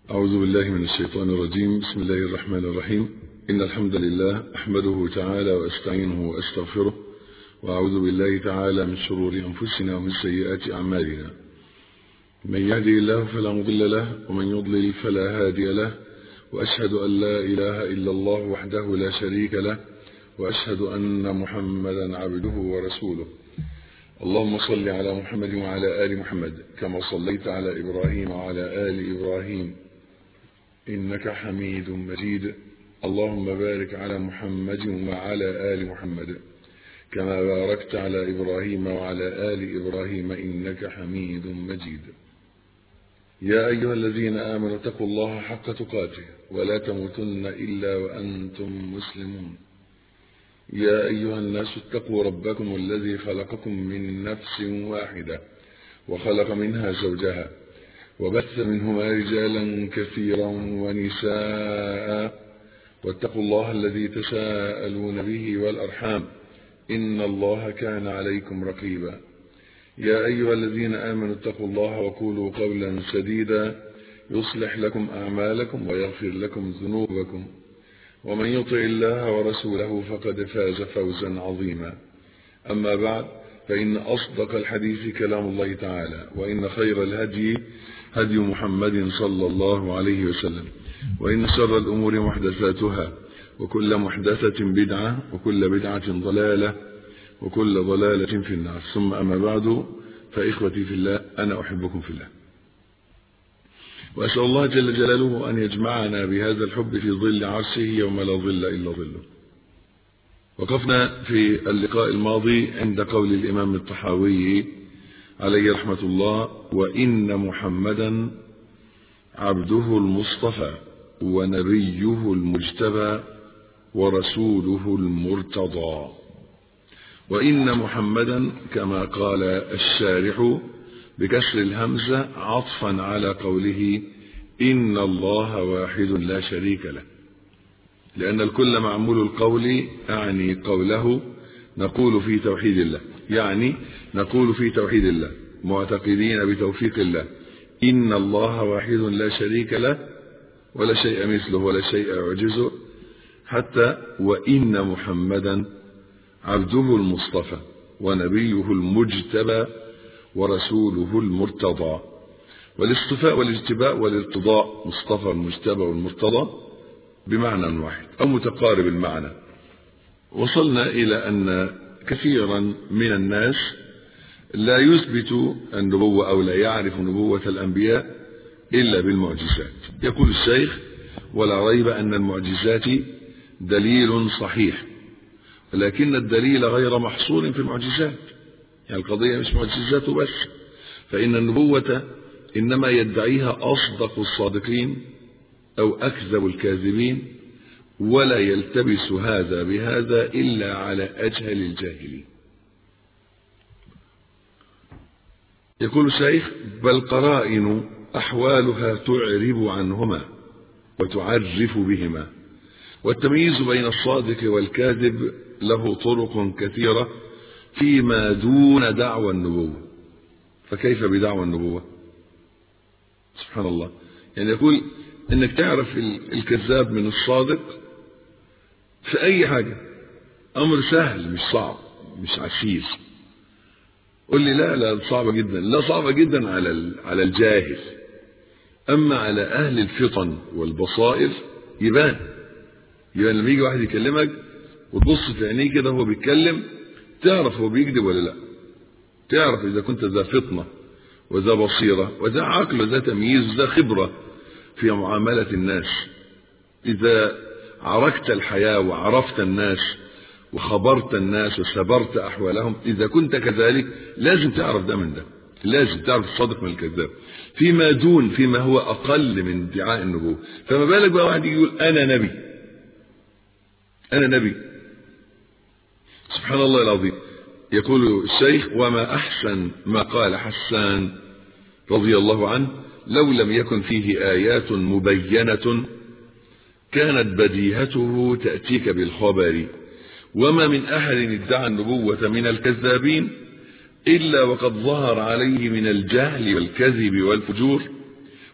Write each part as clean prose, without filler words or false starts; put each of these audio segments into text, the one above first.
أعوذ بالله من الشيطان الرجيم. بسم الله الرحمن الرحيم. إن الحمد لله أحمده تعالى وأستعينه وأستغفره، وأعوذ بالله تعالى من شرور أنفسنا ومن سيئات أعمالنا. من يهدي الله فلا مضل له، ومن يضلل فلا هادي له، وأشهد أن لا إله إلا الله وحده لا شريك له، وأشهد أن محمدا عبده ورسوله. اللهم صل على محمد وعلى آل محمد كما صليت على إبراهيم وعلى آل إبراهيم إنك حميد مجيد. اللهم بارك على محمد وعلى آل محمد كما باركت على إبراهيم وعلى آل إبراهيم إنك حميد مجيد. يا أيها الذين آمنوا اتقوا الله حق تقاته ولا تموتن إلا وأنتم مسلمون. يا أيها الناس اتقوا ربكم الذي خلقكم من نفس واحدة وخلق منها زوجها وبث منهما رجالا كثيرا ونساء، واتقوا الله الذي تساءلون به والأرحام إن الله كان عليكم رقيبا. يا أيها الذين آمنوا اتقوا الله وقولوا قولا سديدا يصلح لكم أعمالكم ويغفر لكم ذنوبكم، ومن يطع الله ورسوله فقد فاز فوزا عظيما. أما بعد، فإن أصدق الحديث كلام الله تعالى، وإن خير الهدي هدي محمد صلى الله عليه وسلم، وإن شر الأمور محدثاتها، وكل محدثة بدعة، وكل بدعة ضلالة، وكل ضلالة في النار. ثم أما بعد، فإخوتي في الله، أنا أحبكم في الله، وأسأل الله جل جلاله أن يجمعنا بهذا الحب في ظل عرشه يوم لا ظل إلا ظله. وقفنا في اللقاء الماضي عند قول الإمام الطحاوي عليه رحمة الله: وإن محمدا عبده المصطفى ونبيه المجتبى ورسوله المرتضى. وإن محمدا كما قال الشارح بكسر الهمزة عطفا على قوله إن الله واحد لا شريك له، لأن الكل معمول القول، يعني قوله نقول في توحيد الله، يعني نقول في توحيد الله معتقدين بتوفيق الله. إن الله واحد لا شريك له ولا شيء مثله ولا شيء يعجزه. حتى وإن محمدا عبده المصطفى ونبيه المجتبى ورسوله المرتضى. والاصطفاء والاجتباء والارتضاء، مصطفى المجتبى والمرتضى، بمعنى واحد أو متقارب المعنى. وصلنا إلى أن كثيرا من الناس لا يثبت النبوة أو لا يعرف نبوة الأنبياء إلا بالمعجزات. يقول الشيخ: ولا ريب أن المعجزات دليل صحيح، ولكن الدليل غير محصور في المعجزات. يعني القضية مش معجزات بس، فإن النبوة إنما يدعيها أصدق الصادقين أو أكذب الكاذبين، ولا يلتبس هذا بهذا إلا على أجهل الجاهلين. يقول الشيخ: بل قرائن أحوالها تعرب عنهما وتعرف بهما، والتمييز بين الصادق والكاذب له طرق كثيرة فيما دون دعوى النبوة. فكيف بدعوى النبوة؟ سبحان الله. يعني يقول انك تعرف الكذاب من الصادق في اي حاجة، امر سهل مش صعب مش عسير. قل لي لا صعبة جدا. لا، صعبة جدا على الجاهل، اما على اهل الفطن والبصائر يبان لما يجي واحد يكلمك وتبص في عينيه كده وهو بيتكلم، تعرف هو بيكذب ولا لا، تعرف اذا كنت ذا فطنة وذا بصيرة وذا عقل وذا تمييز وذا خبرة في معاملة الناس. إذا عركت الحياة وعرفت الناس وخبرت الناس وسبرت أحوالهم، إذا كنت كذلك لازم تعرف ده من ده، لازم تعرف الصادق من الكذاب فيما دون، فيما هو أقل من ادعاء النبوة. فما بالك بقى واحد يقول أنا نبي، أنا نبي. سبحان الله العظيم. يقول الشيخ: وما أحسن ما قال حسان رضي الله عنه: لو لم يكن فيه آيات مبينة كانت بديهته تأتيك بالخبر، وما من أحد ادعى النبوة من الكذابين إلا وقد ظهر عليه من الجهل والكذب والفجور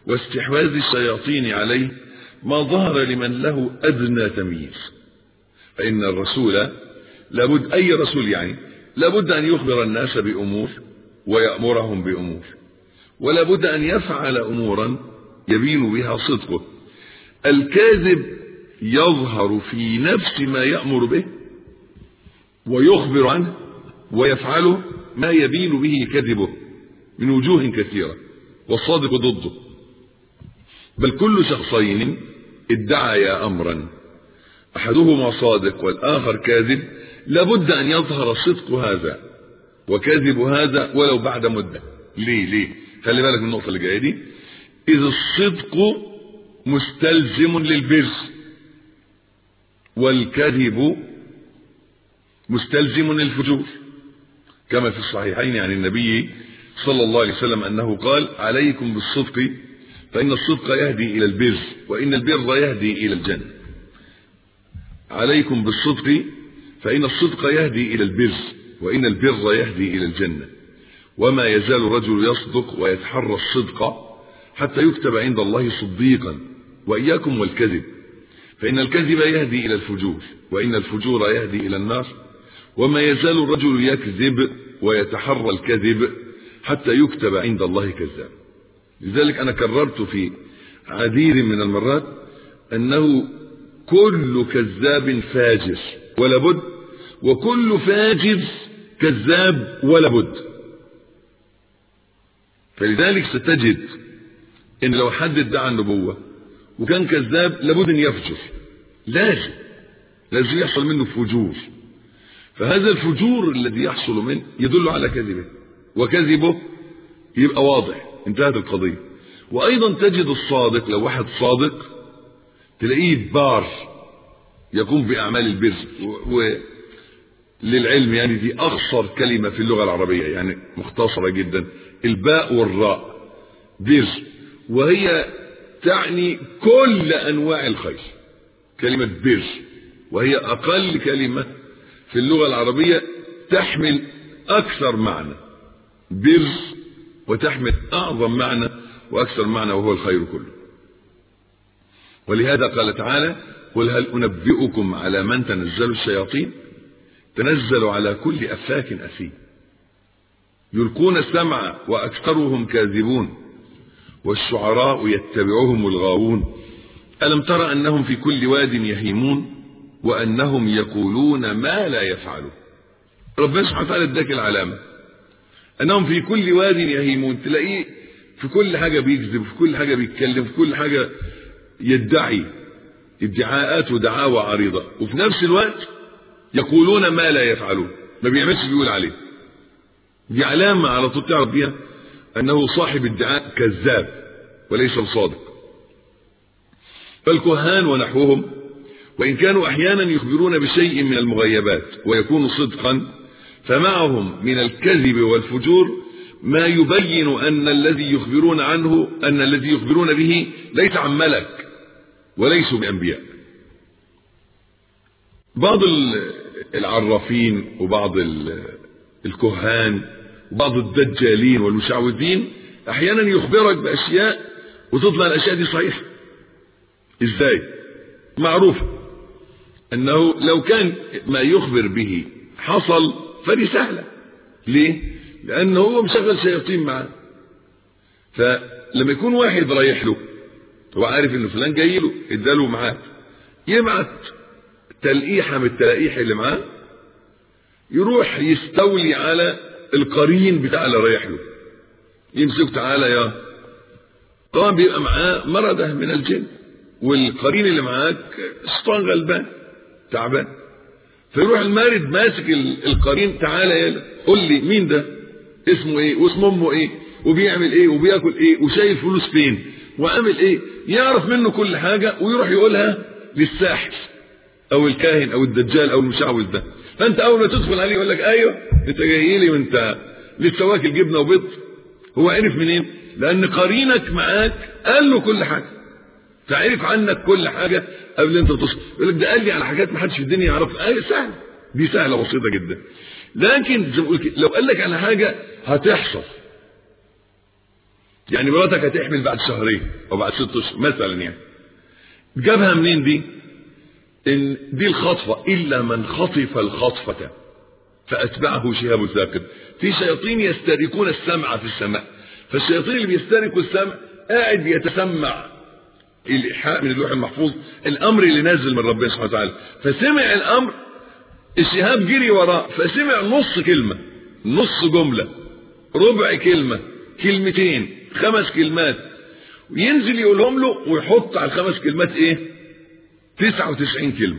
واستحواذ الشياطين عليه ما ظهر لمن له أدنى تمييز. فإن الرسول لابد، أي رسول يعني، لابد أن يخبر الناس بأمور ويأمرهم بأمور، ولا بد أن يفعل أمورا يبين بها صدقه. الكاذب يظهر في نفس ما يأمر به ويخبر عنه ويفعله ما يبين به كذبه من وجوه كثيرة، والصادق ضده. بل كل شخصين ادعيا أمرا أحدهما صادق والآخر كاذب لابد أن يظهر صدق هذا وكذب هذا ولو بعد مدة. ليه؟ خلي بالك من النقطة اللي جاية دي. إذ الصدق مستلزم للبر والكذب مستلزم للفجور، كما في الصحيحين عن النبي صلى الله عليه وسلم أنه قال: عليكم بالصدق فإن الصدق يهدي إلى البر وإن البر يهدي إلى الجنة. عليكم بالصدق فإن الصدق يهدي إلى البر وإن البر يهدي إلى الجنة. وما يزال الرجل يصدق ويتحرى الصدق حتى يكتب عند الله صديقا. وإياكم والكذب فإن الكذب يهدي إلى الفجور وإن الفجور يهدي إلى النار. وما يزال الرجل يكذب ويتحرى الكذب حتى يكتب عند الله كذاب. لذلك أنا كررت في عديد من المرات أنه كل كذاب فاجر ولا بد، وكل فاجر كذاب ولا بد. فلذلك ستجد ان لو حد ادعى النبوة وكان كذاب لابد ان يفجر، لازم يحصل منه فجور. فهذا الفجور الذي يحصل منه يدل على كذبه، وكذبه يبقى واضح، انتهت القضية. وايضا تجد الصادق، لو واحد صادق تلاقيه بار يقوم باعمال البر. وللعلم يعني دي اخصر كلمة في اللغة العربية، يعني مختصرة جدا، الباء والراء، بر، وهي تعني كل انواع الخير. كلمة بر وهي اقل كلمة في اللغة العربية تحمل اكثر معنى، بر، وتحمل اعظم معنى واكثر معنى وهو الخير كله. ولهذا قال تعالى: قل هل انبئكم على من تنزل الشياطين؟ تنزل على كل افاك اثيم يلقون السمع واكثرهم كاذبون والشعراء يتبعهم الغاوون ألم تر أنهم في كل واد يهيمون وأنهم يقولون ما لا يفعلون. ربنا سبحانه وتعالى اداك العلامة أنهم في كل واد يهيمون، تلاقيه في كل حاجة بيكذب، في كل حاجة بيتكلم، في كل حاجة يدعي ادعاءات ودعاوى عريضة، وفي نفس الوقت يقولون ما لا يفعلون، ما بيعملش بيقول عليه. دي علامة على طول تعرف بيها أنه صاحب ادعاء كذاب وليس الصادق. فالكهان ونحوهم وإن كانوا أحيانا يخبرون بشيء من المغيبات ويكون صدقا، فمعهم من الكذب والفجور ما يبين أن الذي يخبرون عنه، أن الذي يخبرون به ليس عن ملك وليسوا بأنبياء. بعض العرافين وبعض الكهان وبعض الدجالين والمشعوذين احيانا يخبرك باشياء وتطلع الاشياء دي صحيحه. ازاي؟ معروف انه لو كان ما يخبر به حصل فدي سهله. ليه؟ لانه هو مشغل شياطين معاه. فلما يكون واحد رايح له هو عارف ان فلان جاي له اداله معاه، يبعت تلقيحه من التلقيح اللي معاه يروح يستولي على القرين بتاع اللي رايح له، يمسك تعالى يا طبعا بيبقى معاه مرضه من الجن، والقرين اللي معاك شيطان غلبان تعبان، فيروح المارد ماسك القرين، تعالى يلا قول لي مين ده، اسمه ايه واسم امه ايه وبيعمل ايه وبياكل ايه وشايف فلوس فين وعامل ايه، يعرف منه كل حاجه ويروح يقولها للساحر او الكاهن او الدجال او المشعوذ ده. فانت اول ما تدخل عليه يقول لك ايوه انت جاي لي وانت لسه واكل جبنه وبيض. هو عرف منين؟ لان قرينك معاك قال له كل حاجه، فعرف عنك كل حاجه قبل انت تصل. يقول لك ده قال لي على حاجات ما حدش في الدنيا يعرفها. ايه سهل، دي سهله بسيطه جدا. لكن زي ما بقول لو قال لك على حاجه هتحصل يعني مراتك هتحمل بعد شهرين او بعد 6 اشهر مثلا، يعني جابها منين دي؟ ان دي الخطفة، الا من خطف الخطفة فاتبعه شهاب ثاقب. في شياطين يسترقون السمع في السماء، فالشياطين اللي بيسترقوا السمع قاعد بيتسمع الإيحاء من اللوح المحفوظ، الامر اللي نازل من ربنا سبحانه وتعالى، فسمع الامر، الشهاب جري وراه فسمع نص كلمة، نص جملة، ربع كلمة، كلمتين، 5 كلمات، وينزل يقولهم له ويحط على ال5 كلمات ايه؟ 99 كلمة.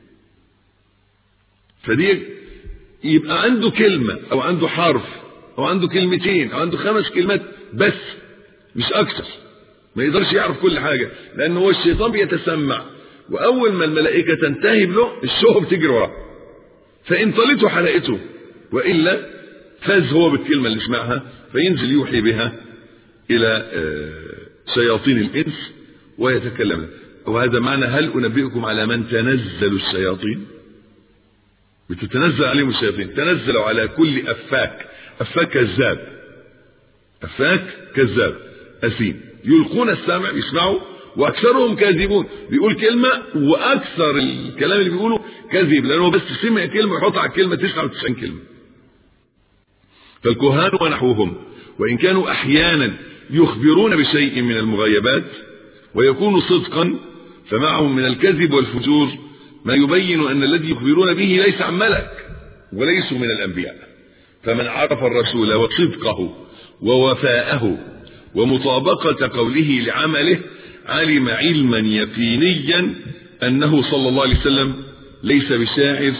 فدي يبقى عنده كلمة او عنده حرف او عنده كلمتين او عنده 5 كلمات بس، مش اكثر. ما يقدرش يعرف كل حاجة، لان هو الشيطان بيتسمع، واول ما الملائكة تنتهب له الشهب تجري وراه، فان طلته حرقته، والا فاز هو بالكلمة اللي سمعها، فينزل يوحي بها الى شياطين الانس ويتكلم. وهذا معنى هل انبئكم على من تنزل الشياطين؟ بتتنزل عليهم الشياطين، تنزلوا على كل افاك كذاب، افاك كذاب اثيم، يلقون السمع، يسمعوا، واكثرهم كاذبون، بيقول كلمة واكثر الكلام اللي بيقوله كذب، لانه بس سمع كلمة يحط على الكلمة 99 كلمة. فالكهان ونحوهم وان كانوا احيانا يخبرون بشيء من المغيبات ويكون صدقا، فمعهم من الكذب والفجور ما يبين ان الذي يخبرون به ليس عن ملك وليسوا من الانبياء. فمن عرف الرسول وصدقه ووفاءه ومطابقة قوله لعمله علم علما يقينيا انه صلى الله عليه وسلم ليس بشاعر.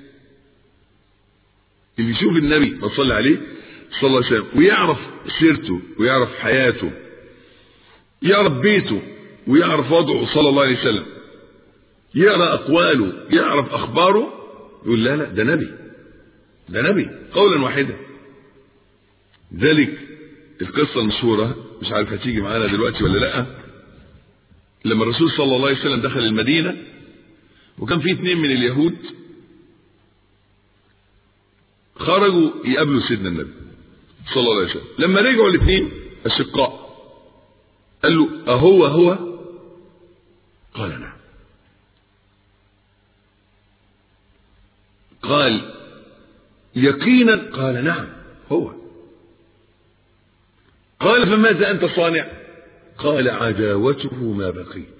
اللي يشوف النبي صلى عليه صلى الله عليه وسلم ويعرف سيرته ويعرف حياته، يعرف بيته ويعرف وضعه صلى الله عليه وسلم، يقرأ أقواله، يعرف أخباره، يقول لا ده نبي، ده نبي قولا واحدا. ذلك القصة المشهورة، مش عارف هتيجي معانا دلوقتي ولا لا، لما الرسول صلى الله عليه وسلم دخل المدينة وكان في 2 من اليهود خرجوا يقابلوا سيدنا النبي صلى الله عليه وسلم. لما رجعوا ال2 أشقاء قال له أهو؟ قال نعم. قال يقينا؟ قال نعم هو. قال فماذا أنت صانع؟ قال عداوته ما بقيت.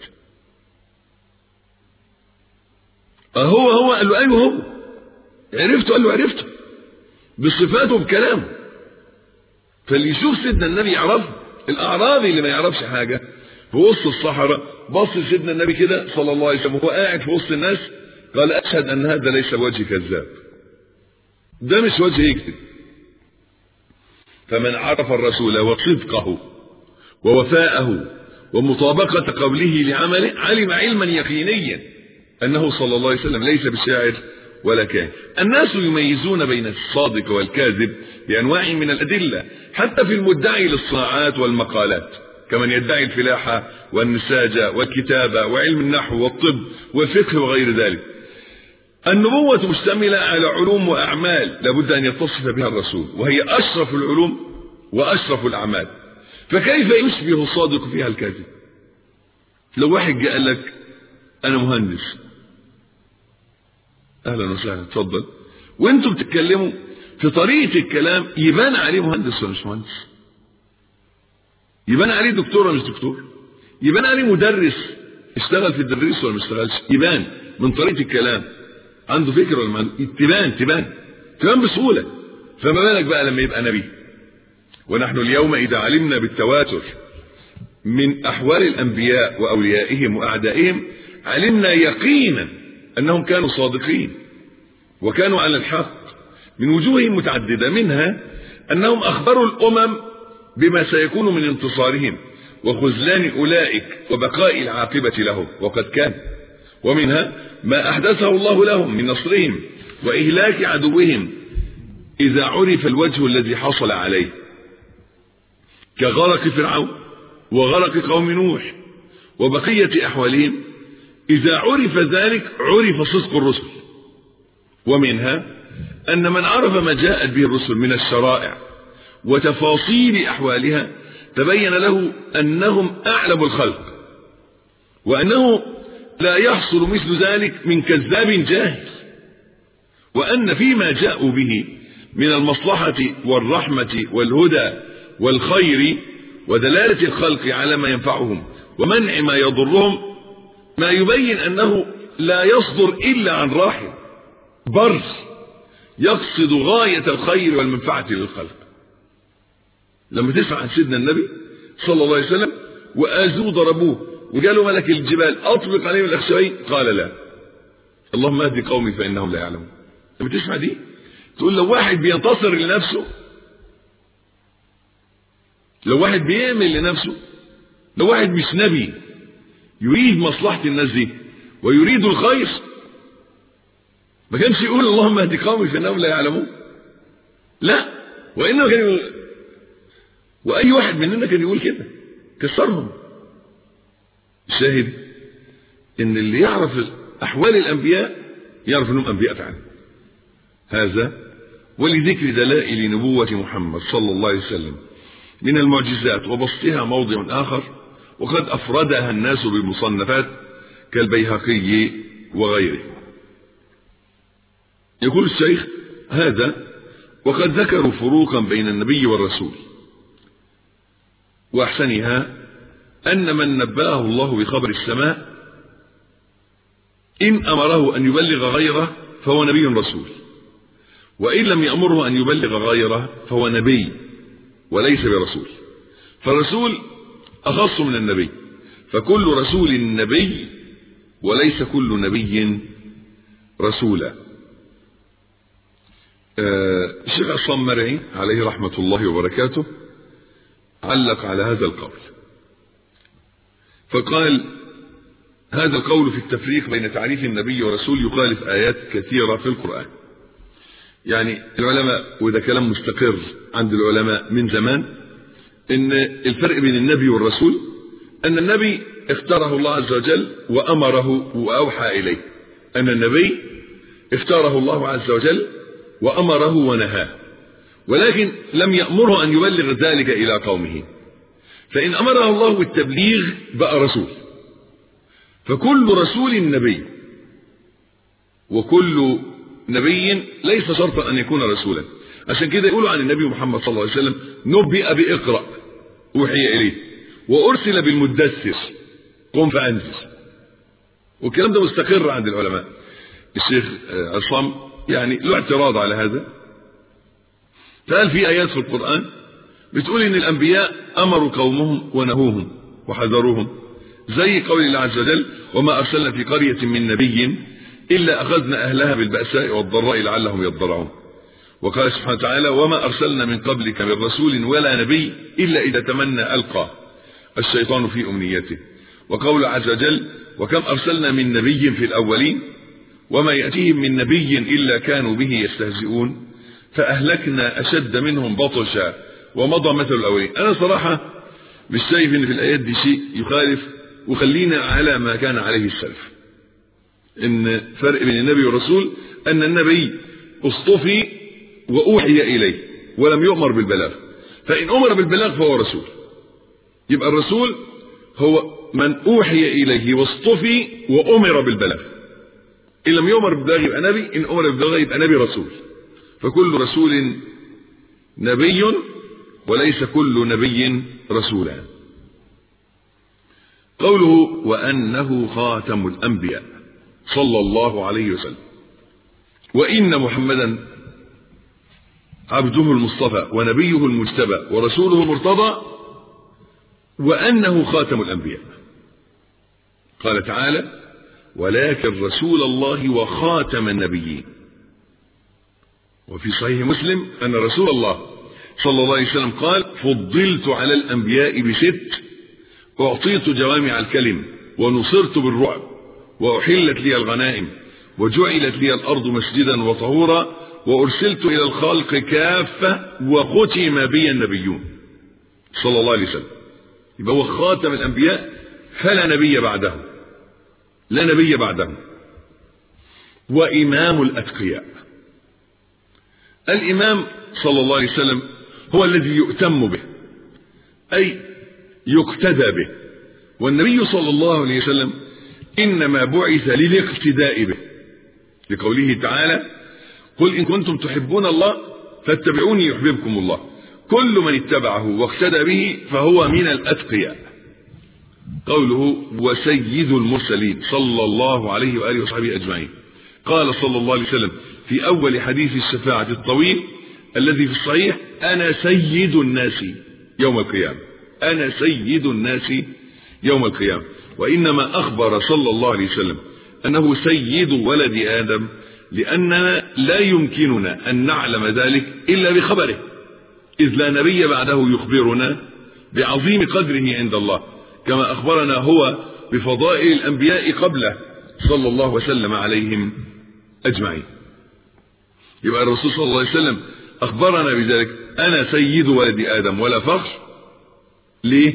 أهو؟ قال له أيوه هو. عرفته؟ قال له عرفته بصفاته بكلامه. فاللي يشوف سيدنا النبي يعرفه. الأعرابي اللي ما يعرفش حاجة في وسط الصحراء بص سيدنا النبي كده صلى الله عليه وسلم وهو قاعد في وسط الناس، قال أشهد أن هذا ليس وجه كذاب، ده مش وجه يكذب. فمن عرف الرسول وصدقه ووفاءه ومطابقة قوله لعمله علم علما يقينيا أنه صلى الله عليه وسلم ليس بشاعر ولا كاهن. الناس يميزون بين الصادق والكاذب بأنواع من الأدلة، حتى في المدعي للصناعات والمقالات، كمن يدعي الفلاحة والنساجة والكتابة وعلم النحو والطب والفقه وغير ذلك. النبوة مشتملة على علوم وأعمال لابد أن يتصف بها الرسول، وهي أشرف العلوم وأشرف الأعمال، فكيف يشبه الصادق فيها الكاذب؟ لو واحد جاء لك أنا مهندس، أهلا وسهلا اتفضل، وانتم بتتكلموا في طريقة الكلام يبان عليه مهندس ولا مش مهندس، يبان عليه دكتور ولا مش دكتور، يبان عليه مدرس اشتغل في التدريس ولا ما اشتغلش، يبان من طريقة الكلام عنده فكر ولا ما تبان بسهولة. فما بالك بقى لما يبقى نبي؟ ونحن اليوم إذا علمنا بالتواتر من أحوال الأنبياء وأوليائهم وأعدائهم علمنا يقينا أنهم كانوا صادقين وكانوا على الحق من وجوه متعددة، منها أنهم أخبروا الأمم بما سيكون من انتصارهم وخذلان أولئك وبقاء العاقبة لهم، وقد كان. ومنها ما أحدثه الله لهم من نصرهم وإهلاك عدوهم إذا عرف الوجه الذي حصل عليه، كغرق فرعون وغرق قوم نوح وبقية أحوالهم. إذا عرف ذلك عرف صدق الرسل. ومنها أن من عرف ما جاءت به الرسل من الشرائع وتفاصيل أحوالها تبين له أنهم أعلم الخلق، وأنه لا يحصل مثل ذلك من كذاب جاهل، وأن فيما جاءوا به من المصلحة والرحمة والهدى والخير ودلالة الخلق على ما ينفعهم ومنع ما يضرهم ما يبين أنه لا يصدر إلا عن راحل بر يقصد غاية الخير والمنفعة للخلق. لما تسمع عن سيدنا النبي صلى الله عليه وسلم وآذوه ضربوه وقالوا ملك الجبال أطبق عليهم الأخشبين، قال لا، اللهم اهد قومي فإنهم لا يعلمون. لما تسمع دي تقول لو واحد بينتصر لنفسه، لو واحد بيعمل لنفسه، لو واحد مش نبي يريد مصلحة الناس دي ويريد الخير، ما كانش يقول اللهم اهد قومي فإنهم لا يعلمون، لا، وإنما كان يقول، وأي واحد مننا كان يقول كده كسرهم. الشاهد إن اللي يعرف أحوال الأنبياء يعرف أنهم أنبياء فعلا. هذا ولذكر دلائل نبوة محمد صلى الله عليه وسلم من المعجزات وبسطها موضع آخر، وقد أفردها الناس بالمصنفات كالبيهقي وغيره. يقول الشيخ: هذا وقد ذكروا فروقا بين النبي والرسول، وأحسنها أن من نبأه الله بخبر السماء إن أمره أن يبلغ غيره فهو نبي رسول، وإن لم يأمره أن يبلغ غيره فهو نبي وليس برسول. فالرسول أخص من النبي، فكل رسول نبي وليس كل نبي رسولا. الشيخ الصمري عليه رحمة الله وبركاته علق على هذا القول فقال: هذا القول في التفريق بين تعريف النبي والرسول يخالف آيات كثيرة في القرآن. يعني العلماء، وده كلام مستقر عند العلماء من زمان، ان الفرق بين النبي والرسول ان النبي اختاره الله عز وجل وأمره وأوحى إليه، أن النبي اختاره الله عز وجل وأمره ونهاه، ولكن لم يأمره أن يبلغ ذلك إلى قومه، فإن أمره الله بالتبليغ بقى رسول. فكل رسول نبي، وكل نبي ليس شرطا أن يكون رسولا. عشان كده يقولوا عن النبي محمد صلى الله عليه وسلم: نبئ بإقرأ أوحي إليه، وأرسل بالمدثر قم فأنذر. والكلام ده مستقر عند العلماء. الشيخ عصام يعني له اعتراض على هذا، فقال في آيات في القرآن بتقول إن الأنبياء أمروا قومهم ونهوهم وحذروهم، زي قول الله عز وجل: وما أرسلنا في قرية من نبي إلا أخذنا أهلها بالبأساء والضراء لعلهم يضرعون. وقال سبحانه وتعالى: وما أرسلنا من قبلك من رسول ولا نبي إلا إذا تمنى ألقى الشيطان في أمنيته. وقول عز وجل: وكم أرسلنا من نبي في الأولين وما يأتيهم من نبي إلا كانوا به يستهزئون فأهلكنا أشد منهم بطشا ومضى مثل الأولين. أنا صراحة مش شايف إن في الآيات دي شيء يخالف، وخلينا على ما كان عليه السلف، إن فرق بين النبي والرسول أن النبي اصطفي وأوحي إليه ولم يؤمر بالبلاغ، فإن أمر بالبلاغ فهو رسول. يبقى الرسول هو من أوحي إليه واصطفي وأمر بالبلاغ. إن لم يؤمر بالبلاغ يبقى نبي، إن أمر بالبلاغ يبقى نبي رسول. فكل رسول نبي وليس كل نبي رسولا. قوله: وأنه خاتم الأنبياء صلى الله عليه وسلم، وإن محمدا عبده المصطفى ونبيه المجتبى ورسوله المرتضى، وأنه خاتم الأنبياء. قال تعالى: ولكن رسول الله وخاتم النبيين. وفي صحيح مسلم أن رسول الله صلى الله عليه وسلم قال: فضلت على الأنبياء بست، أعطيت جوامع الكلم ونصرت بالرعب وأحلت لي الغنائم وجعلت لي الأرض مسجدا وطهورا وأرسلت إلى الخلق كافة وختم بي النبيون صلى الله عليه وسلم. يبقى هو خاتم الأنبياء فلا نبي بعده، لا نبي بعده. وإمام الأتقياء. الإمام صلى الله عليه وسلم هو الذي يؤتم به، أي يقتدى به. والنبي صلى الله عليه وسلم إنما بعث للاقتداء به، لقوله تعالى: قل إن كنتم تحبون الله فاتبعوني يحببكم الله. كل من اتبعه واقتدى به فهو من الأتقياء. قوله: وسيد المرسلين صلى الله عليه وآله وصحبه أجمعين. قال صلى الله عليه وسلم في أول حديث الشفاعة الطويل الذي في الصحيح: أنا سيد الناس يوم القيامة. أنا سيد الناس يوم القيامة. وإنما أخبر صلى الله عليه وسلم أنه سيد ولد آدم لأننا لا يمكننا أن نعلم ذلك إلا بخبره، إذ لا نبي بعده يخبرنا بعظيم قدره عند الله، كما أخبرنا هو بفضائل الأنبياء قبله صلى الله وسلم عليهم أجمعين. يبقى الرسول صلى الله عليه وسلم أخبرنا بذلك: أنا سيد ولد آدم ولا فخر. ليه؟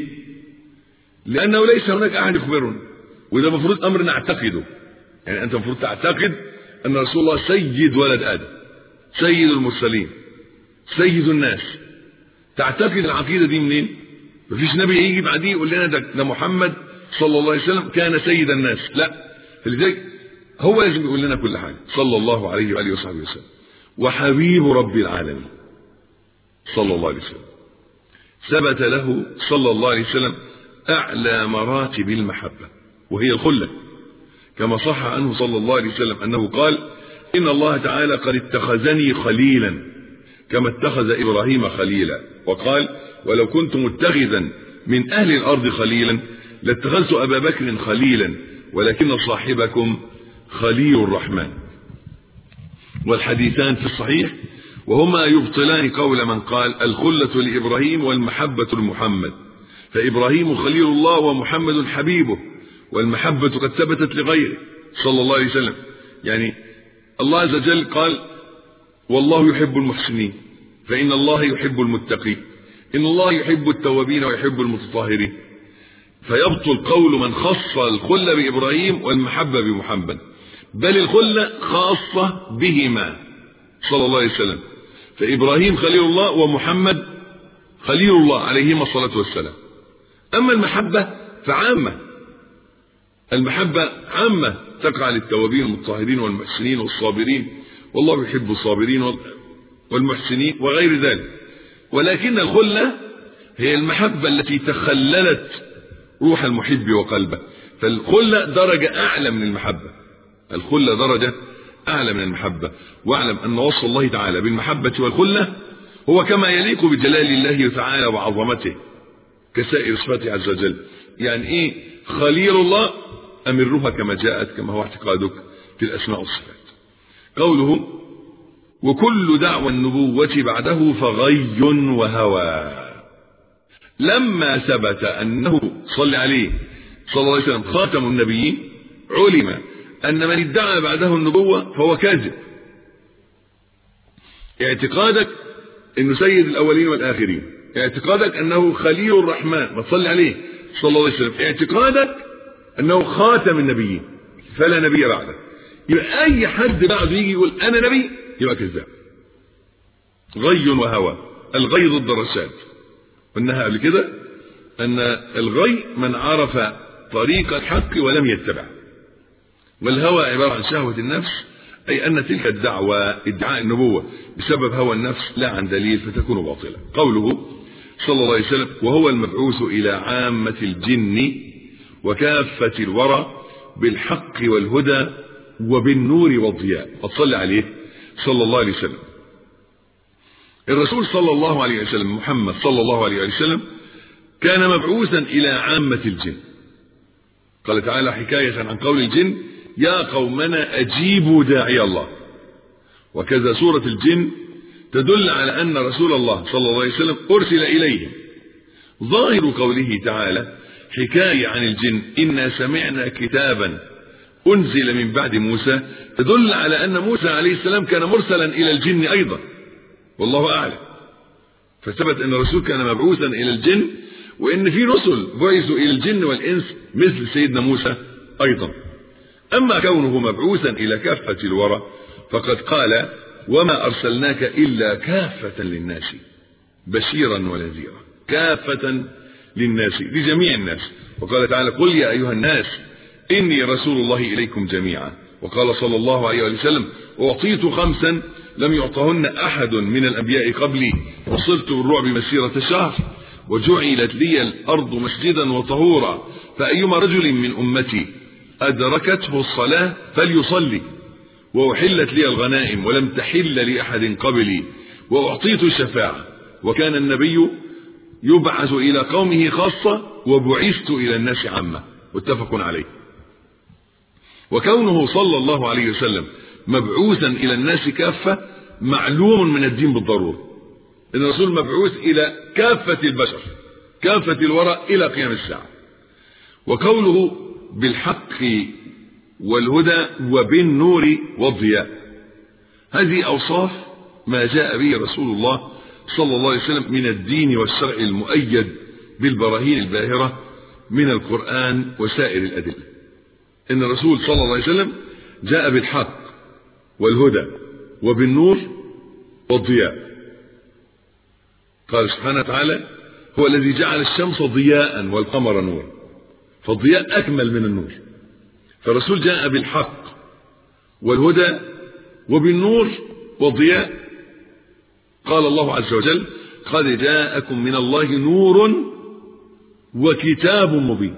لأنه ليس هناك أحد يخبرنا، وده مفروض أمر نعتقده. يعني أنت مفروض تعتقد أن رسول الله سيد ولد آدم، سيد المرسلين، سيد الناس. تعتقد العقيدة دي منين؟ مفيش نبي يجي بعديه يقول لنا ده محمد صلى الله عليه وسلم كان سيد الناس، لا. فلذلك هو لازم يقول لنا كل حاجة صلى الله عليه وآله وصحبه وسلم. وحبيب رب العالمين صلى الله عليه وسلم ثبت له صلى الله عليه وسلم أعلى مراتب المحبة، وهي الخلة، كما صح عنه صلى الله عليه وسلم أنه قال: إن الله تعالى قد اتخذني خليلا كما اتخذ إبراهيم خليلا. وقال: ولو كنت متخذا من أهل الأرض خليلا لاتخذت أبا بكر خليلا ولكن صاحبكم خليل الرحمن. والحديثان في الصحيح وهما يبطلان قول من قال: الخلة لإبراهيم والمحبة لمحمد، فإبراهيم خليل الله ومحمد حبيبه، والمحبة قد ثبتت لغيره صلى الله عليه وسلم. يعني الله عز وجل قال: والله يحب المحسنين، فإن الله يحب المتقين، إن الله يحب التوابين ويحب المتطهرين. فيبطل قول من خص الخلة بإبراهيم والمحبة بمحمد، بل الخلة خاصة بهما صلى الله عليه وسلم. فإبراهيم خليل الله ومحمد خليل الله عليهما الصلاة والسلام. أما المحبة فعامة، المحبة عامة تقع للتوابين والمتطهرين والمحسنين والصابرين، والله يحب الصابرين والمحسنين وغير ذلك. ولكن الخلة هي المحبة التي تخللت روح المحب وقلبه، فالخلة درجة أعلى من المحبة، الخلة درجة أعلى من المحبة. واعلم أن وصف الله تعالى بالمحبة والخلة هو كما يليق بجلال الله تعالى وعظمته كسائر صفاته عز وجل. يعني إيه خليل الله؟ أمرها كما جاءت، كما هو اعتقادك في الأسماء والصفات. قوله: وكل دعوى النبوة بعده فغي وهوى. لما ثبت أنه صلى عليه صلى الله عليه وسلم خاتم النبيين علم أن من ادعى بعده النبوة فهو كاذب. اعتقادك أنه سيد الأولين والآخرين، اعتقادك أنه خليل الرحمن ما تصلي عليه صلى الله عليه وسلم، اعتقادك أنه خاتم النبيين فلا نبي بعده، يبقى أي حد بعده يجي يقول أنا نبي يبقى كذاب. غي وهوى، الغي ضد الرشاد، قلناها قبل كده أن الغي من عرف طريق الحق ولم يتبع، والهوى عبارة عن شهوة النفس، أي أن تلك الدعوة ادعاء النبوة بسبب هوى النفس لا عن دليل فتكون باطلة. قوله صلى الله عليه وسلم: وهو المبعوث إلى عامة الجن وكافة الورى بالحق والهدى وبالنور والضياء. فصلى عليه صلى الله عليه وسلم. الرسول صلى الله عليه وسلم محمد صلى الله عليه وسلم كان مبعوثا إلى عامة الجن. قال تعالى حكاية عن قول الجن: يا قومنا أجيبوا داعي الله. وكذا سورة الجن تدل على أن رسول الله صلى الله عليه وسلم أرسل إليهم. ظاهر قوله تعالى حكاية عن الجن: إنا سمعنا كتابا أنزل من بعد موسى، تدل على أن موسى عليه السلام كان مرسلا إلى الجن أيضا، والله أعلم. فثبت أن الرسول كان مبعوثا إلى الجن، وإن في رسل بعثوا إلى الجن والإنس مثل سيدنا موسى أيضا. أما كونه مبعوثا إلى كافة الورى فقد قال: وما أرسلناك إلا كافة للناس بشيرا ونذيرا. كافة للناس، لجميع الناس. وقال تعالى: قل يا أيها الناس إني رسول الله إليكم جميعا. وقال صلى الله عليه وسلم: أعطيت 5 لم يعطهن أحد من الأنبياء قبلي، وصرت بالرعب مسيرة شهر، وجعلت لي الأرض مسجدا وطهورا، فأيما رجل من أمتي أدركته الصلاة فليصلي، وأحلت لي الغنائم ولم تحل لأحد قبلي، وأعطيت الشفاعة، وكان النبي يبعث إلى قومه خاصة، وبعثت إلى الناس عامة. متفق عليه. وكونه صلى الله عليه وسلم مبعوثا إلى الناس كافة معلوم من الدين بالضرورة، إن الرسول مبعوث إلى كافة البشر، كافة الورى إلى قيام الساعة. وقوله بالحق والهدى وبالنور والضياء، هذه أوصاف ما جاء به رسول الله صلى الله عليه وسلم من الدين والشرع المؤيد بالبراهين الباهرة من القرآن وسائر الأدلة. إن الرسول صلى الله عليه وسلم جاء بالحق والهدى وبالنور والضياء. قال سبحانه وتعالى: هو الذي جعل الشمس ضياء والقمر نورا، فالضياء أكمل من النور. فالرسول جاء بالحق والهدى وبالنور والضياء. قال الله عز وجل: قد جاءكم من الله نور وكتاب مبين.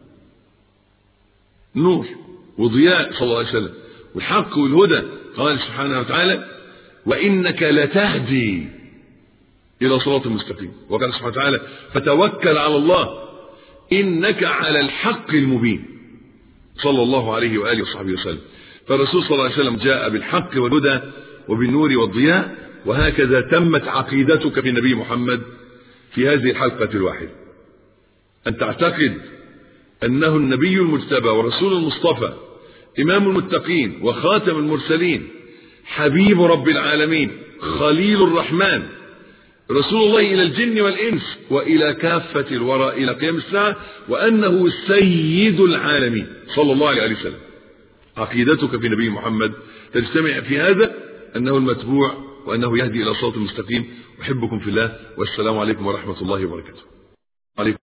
نور وضياء صلى الله عليه وسلم، والحق والهدى. قال سبحانه وتعالى: وإنك لتهدي إلى صراط مستقيم. وقال سبحانه وتعالى: فتوكل على الله إنك على الحق المبين، صلى الله عليه وآله وصحبه وسلم. فالرسول صلى الله عليه وسلم جاء بالحق والهدى وبالنور والضياء. وهكذا تمت عقيدتك في النبي محمد في هذه الحلقة الواحدة، أن تعتقد أنه النبي المجتبى ورسول المصطفى، إمام المتقين وخاتم المرسلين، حبيب رب العالمين، خليل الرحمن، رسول الله إلى الجن والإنس وإلى كافة الورى إلى قيام الساعة، وأنه سيد العالمين صلى الله عليه وسلم. عقيدتك في نبي محمد تجتمع في هذا، أنه المتبوع وأنه يهدي إلى صراط المستقيم. أحبكم في الله، والسلام عليكم ورحمة الله وبركاته.